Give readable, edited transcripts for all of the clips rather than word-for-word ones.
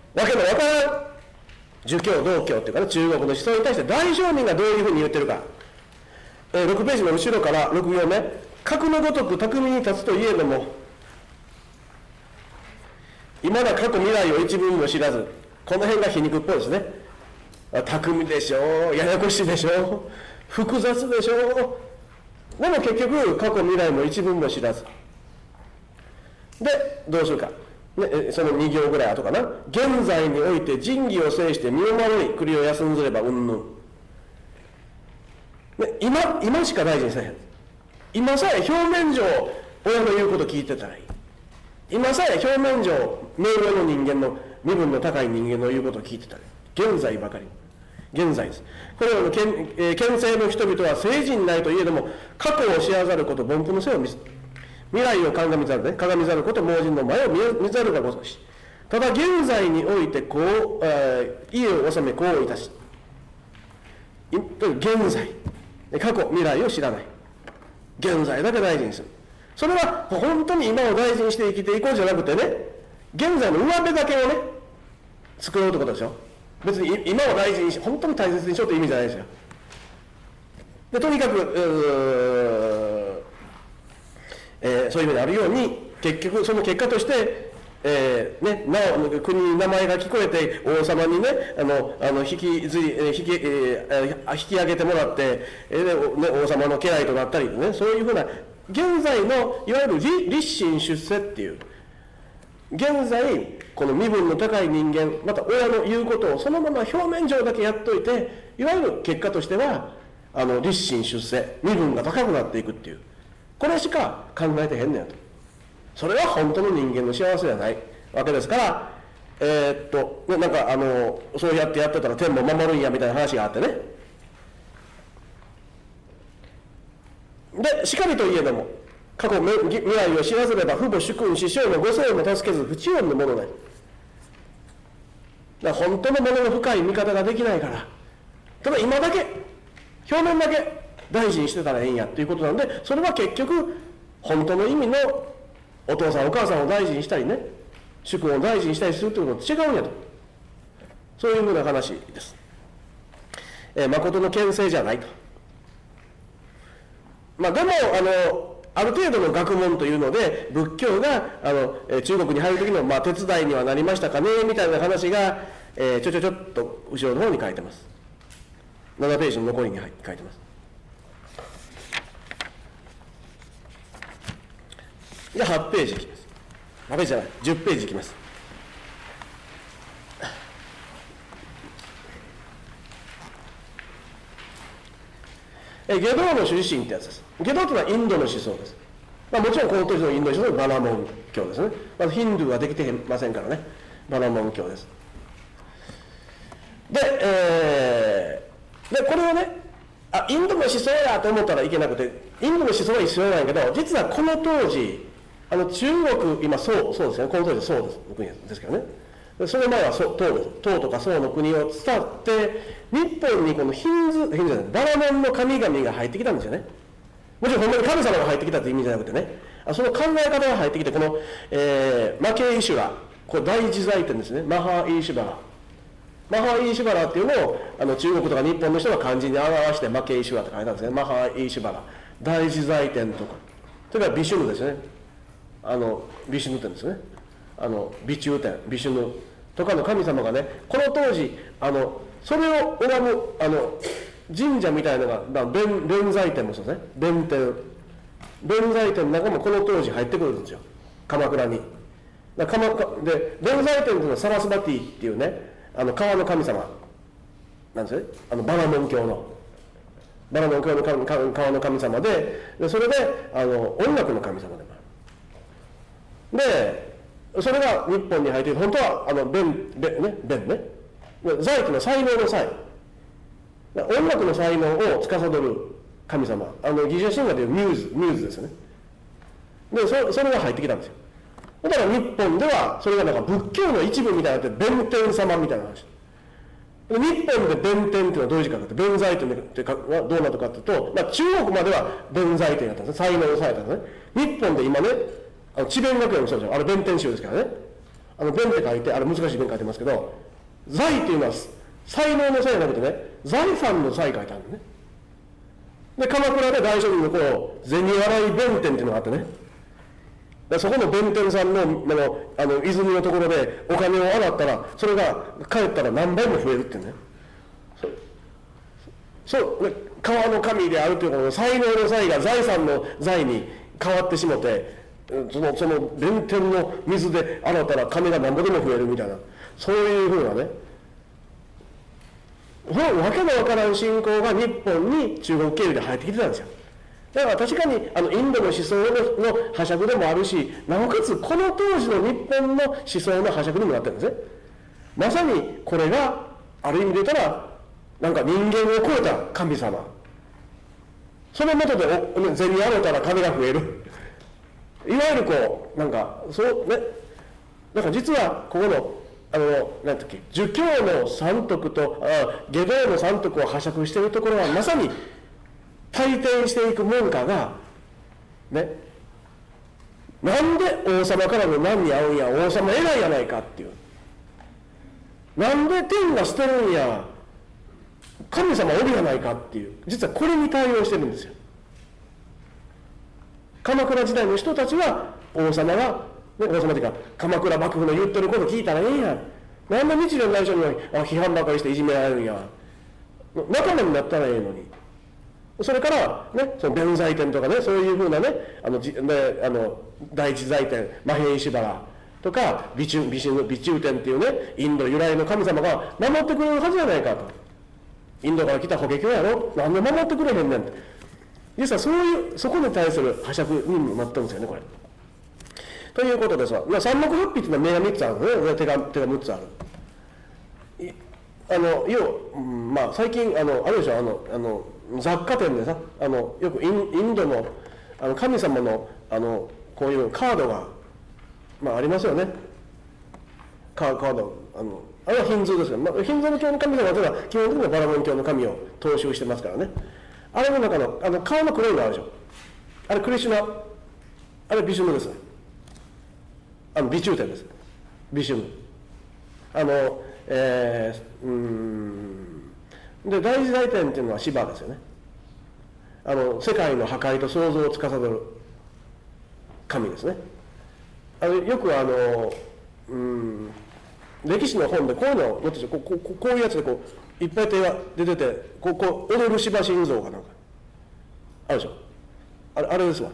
わけのわからん儒教道教っていうかね、中国の思想に対して大商人がどういうふうに言ってるか、6ページの後ろから6行目、格のごとく巧みに立つといえども今だ過去未来を一分も知らず、この辺が皮肉っぽいですね。巧みでしょう、ややこしいでしょう、複雑でしょう。でも結局過去未来も一分も知らずで、どうするか、ね、その2行ぐらい後かな、現在において仁義を制して身を守り国を休んずればうんぬん、今しか大事にせえへん。今さえ表面上親の言うこと聞いてたらいい。今さえ表面上名誉の人間の身分の高い人間の言うことを聞いてたらいい。現在ばかり、現在です。これらの権勢の人々は聖人ないといえども過去を知らざること凡夫の背を見せ、未来を鑑みざるね、鏡ざること盲人の前を見ざるがごとし、ただ現在においてこう、家を治めこういたし、現在、過去未来を知らない、現在だけ大事にする。それは本当に今を大事にして生きていこうじゃなくてね、現在の上辺だけをね作ろうってことでしょ。別に今を大事にし、本当に大切にしようって意味じゃないですよ。でとにかくそういう意味であるように、結局その結果としてなお国に名前が聞こえて王様にね引き上げてもらって、王様の家来となったりね、そういうふうな現在のいわゆる立身出世っていう、現在この身分の高い人間、また親の言うことをそのまま表面上だけやっといて、いわゆる結果としては立身出世、身分が高くなっていくっていう、これしか考えてへんねやと。それは本当の人間の幸せじゃないわけですから、なんかそうやってたら天も守るんやみたいな話があってね。でしかりといえども過去未来を知らずれば父母主君師匠のご生も助けず不知音のものない。だから本当のものの深い見方ができないから、ただ今だけ表面だけ大事にしてたらええんやっていうことなんで、それは結局本当の意味のお父さんお母さんを大事にしたりね、主君を大事にしたりするということと違うんやと、そういうふうな話です。誠の権勢じゃないと。でもある程度の学問というので仏教が中国に入る時の手伝いにはなりましたかねみたいな話が、ちょっと後ろの方に書いてます。7ページの残りに書いてます。じゃあ8ページいきます。8ページじゃない、10ページいきます。ゲドーの主心ってやつです。ゲドーというのはインドの思想です。もちろんこの当時のインドの思想はバラモン教ですね。まずヒンドゥーはできてませんからね、バラモン教です。で、これをね、インドの思想やと思ったらいけなくて、インドの思想は一緒なんやけど、実はこの当時中国、今そうですね、この当時そうです国ですけどね、その前は唐です。唐とか宋の国を伝って日本にこのヒンズじゃない、バラモンの神々が入ってきたんですよね。もちろん本当に神様が入ってきたという意味じゃなくてね、その考え方が入ってきて、この、マケイシュラ、これ大自在点ですね、マハイーシュバラ、マハイーシュバラっていうのを中国とか日本の人が漢字に表してマケイシュラって書いたんですね。マハイーシュバラ、大自在点とか、それからビシュヌですね、ビシュヌ点ですね、ビチュー点、ビシュヌとかの神様がね、この当時それを拝む神社みたいなのが弁財天もそうですね、弁財天の中もこの当時入ってくるんですよ、鎌倉に。で弁財天というのはサラスバティっていうね、川の神様なんですよね、バラモン教の川の神様で、それで音楽の神様でもある。でそれが日本に入っている、本当は弁ね、財というのは才能の才、音楽の才能を司る神様、ギリシャ神話でいうミューズですよね。でそれが入ってきたんですよ。だから日本ではそれがなんか仏教の一部みたいになって弁天様みたいな話。日本で弁天っていうのはどういう字かというと、弁財天ってはどうなるかというと、中国までは弁財天だったんですね、才能の才だったんですね。日本で今ね、智弁学園もそうでしょ、弁天宗ですからね、 弁って書いて、あれ難しい弁書いてますけど、財っていうのは才能の才じゃなくてね、財産の財書いてあるのね。で、鎌倉で大書人の頃、銭洗い弁天っていうのがあってね、でそこの弁天さんの泉のところでお金を洗ったら、それが帰ったら何倍も増えるっていうね。そう川の神であるということの才能の才が財産の財に変わってしもて、その弁天の水で洗ったら金が何ぼでも増えるみたいな、そういうふうなね、わけのわからん信仰が日本に中国経由で入ってきてたんですよ。だから確かにインドの思想の覇爵でもあるし、なおかつこの当時の日本の思想の覇爵にもなってるんですね。まさにこれがある意味で言ったらなんか人間を超えた神様、その元で銭洗ったら金が増える、いわゆるこうなんかそうね、だから実はここのなんだっけ、儒教の三徳と下道の三徳を拝借しているところはまさに退転していく文化がね、なんで王様からの難に遭うんや、王様偉いやないかっていう、なんで天が捨てるんや、神様おるやないかっていう、実はこれに対応してるんですよ。鎌倉時代の人たちは王様が、王様というか鎌倉幕府の言ってること聞いたらええやん、なんで日蓮大将に批判ばかりしていじめられるんや、仲間になったらええのに。それからね、その弁財天とかね、そういうふうなね、第一財天マヘイシュバラとか美中天っていうね、インド由来の神様が守ってくれるはずじゃないかと。インドから来た法華経やろ、なんで守ってくれへんねんって。実はそこに対する覇爵にもなってるんですよね、これ。ということですわ。三目八臂っていうのは目が3つあるのね、手が6つある。最近あるでしょ、雑貨店でさ、よくインドの神様のこういうカードが、ありますよね。カードあれはヒンズーですよ、ヒンズーの教の神様は基本的にはバラモン教の神を踏襲してますからね。あれの中の顔の黒いのあるでしょ、あれクリシュナ、あれビシュヌですね。美中天です、ビシュヌ。で第一大天っていうのはシバですよね。世界の破壊と創造を司る神ですね。よく歴史の本でこういうのを載ってて、こういうやつでいっぱい手が出てて、踊る芝神像かなんかあるでしょ、あれですわ。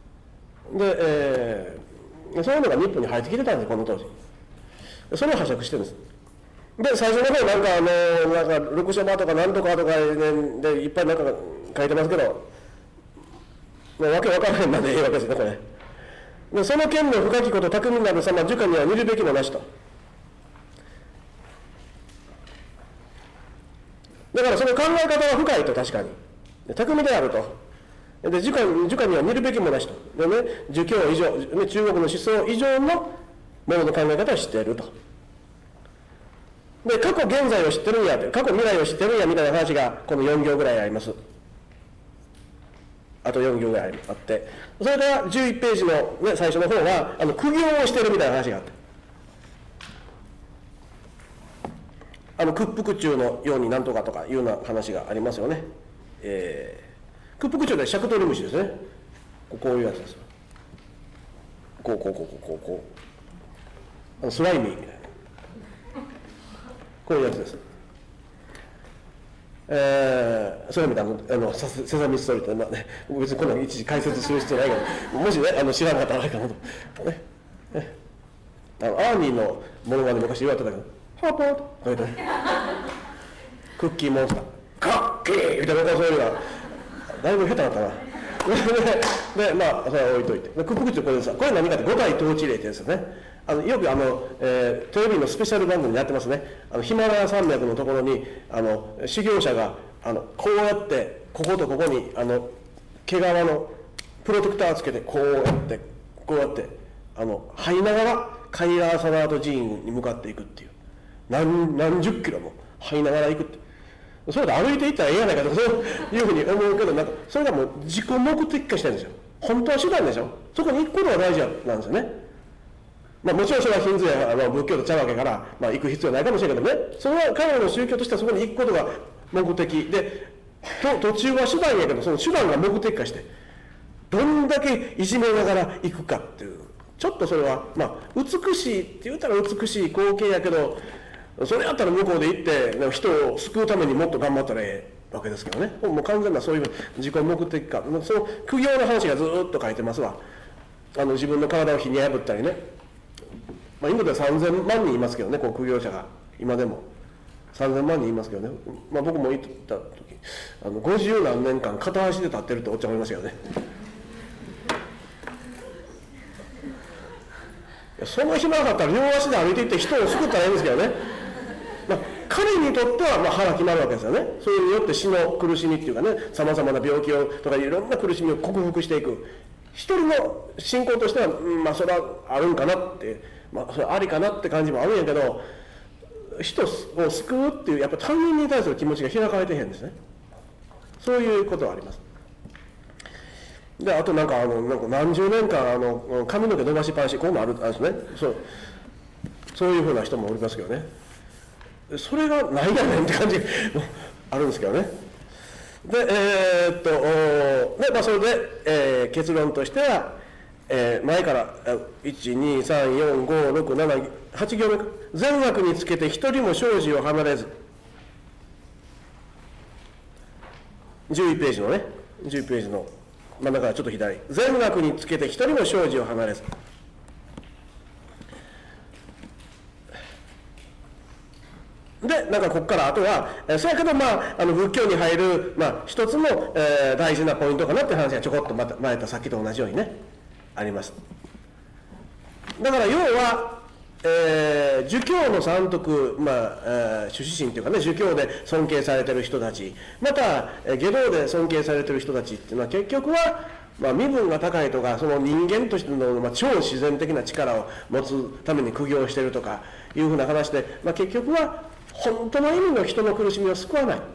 で、そういうのが日本に入ってきてたんですよ、この当時。それを拝借してるんです。で最初の方なんか六書場とかなんとかとかでいっぱいなんか書いてますけど、わけわからへんまでいいわけですね、これ。でその剣の深きこと巧みなる様、儒家には見るべきもなしと。だからその考え方は深いと、確かに巧みであると。で儒家には見るべきもなしと。でね、儒教以上、ね、中国の思想以上のものの考え方を知っていると。で過去現在を知ってるんや、過去未来を知ってるんやみたいな話がこの4行ぐらいあります。あと4行ぐらいあって、それから11ページの、ね、最初の方は苦行をしてるみたいな話があって、屈服中のようになんとかとかいうような話がありますよね。屈服中でシャクトリムシですね。こういうやつです。こうスライミーみたいな、こういうやつです。それみたいなセサミストーリーって、別にこんなの一時解説する必要ないけど、もしね知らなかったらあれかなと、アーニーのものまね昔言われてたけど、ハーポーとこうやってね、クッキーモンスターカッキーみたいな、そういうのがだいぶ下手だったな。でそれは置いといて、屈服中これです。これ何かって五代統治令ってやつですね。よくテレビのスペシャル番組でやってますね。ヒマラヤ山脈のところに修行者がこうやってこことここに毛皮のプロテクターつけてこうやって這いながらカイラーサナート寺院に向かっていくっていう、何十キロも這いながら行くって、それで歩いていったらええやないかとそういうふうに思うけど、それがもう自己目的化してるんですよ。本当は手段でしょ。そこに行くことが大事なんですよね。 もちろんそれはヒンズーや仏教とちゃうわけから、行く必要ないかもしれないけどね、それは彼らの宗教としてはそこに行くことが目的で、途中は手段やけど、その手段が目的化して、どんだけいじめながら行くかっていう、ちょっとそれは、美しいって言ったら美しい光景やけど、それやったら向こうで行って、人を救うためにもっと頑張ったらええわけですけどね、もう完全なそういう自己目的化、その苦行の話がずっと書いてますわ。自分の体を火に破ったりね、インドでは3000万人いますけどね、こう苦行者が、今でも3000万人いますけどね、僕も行った時、50何年間片足で立ってるっておっちゃんもいましたよね。その暇なかったら両足で歩いていって人を救ったらいいんですけどね、彼にとっては腹決まるわけですよね。それによって死の苦しみっていうかね、さまざまな病気をとかいろんな苦しみを克服していく、一人の信仰としては、それはあるんかなって、それはありかなって感じもあるんやけど、人を救うっていうやっぱ他人に対する気持ちが開かれてへんですね。そういうことはあります。で、あとなんか何十年間髪の毛伸ばしっぱなし、こういうのあるんですね。そういうふうな人もおりますけどね。それがないやねんって感じがあるんですけどね。で、それで、結論としては、前から1234567 8行目、善悪につけて一人も生死を離れず、11ページのね、11ページの真ん中からちょっと左、善悪につけて一人も生死を離れず。で、なんかここからあとは、そやけど仏教に入る、一つの、大事なポイントかなって話がちょこっと前とさっきと同じようにね、あります。だから要は、儒教の三徳、朱子心というかね、儒教で尊敬されてる人たち、また下道で尊敬されてる人たちっていうのは結局は、身分が高いとか、その人間としての、超自然的な力を持つために苦行してるとかいうふうな話で、結局は本当の意味の人の苦しみを救わない。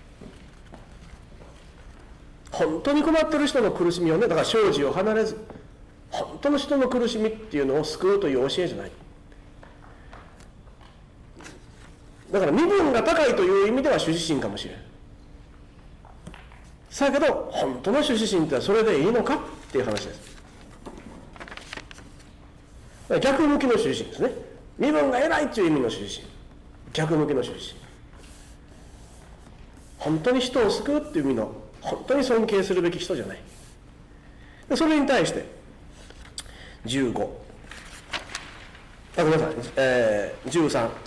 本当に困ってる人の苦しみをね、だから生死を離れず、本当の人の苦しみっていうのを救うという教えじゃない。だから身分が高いという意味では朱子心かもしれない。だけど本当の朱子心ってそれでいいのかっていう話です。逆向きの朱子心ですね。身分が偉いっていう意味の朱子心、逆向きの朱子心、本当に人を救うっていう意味の本当に尊敬するべき人じゃない。でそれに対して15、ごめんなさい、13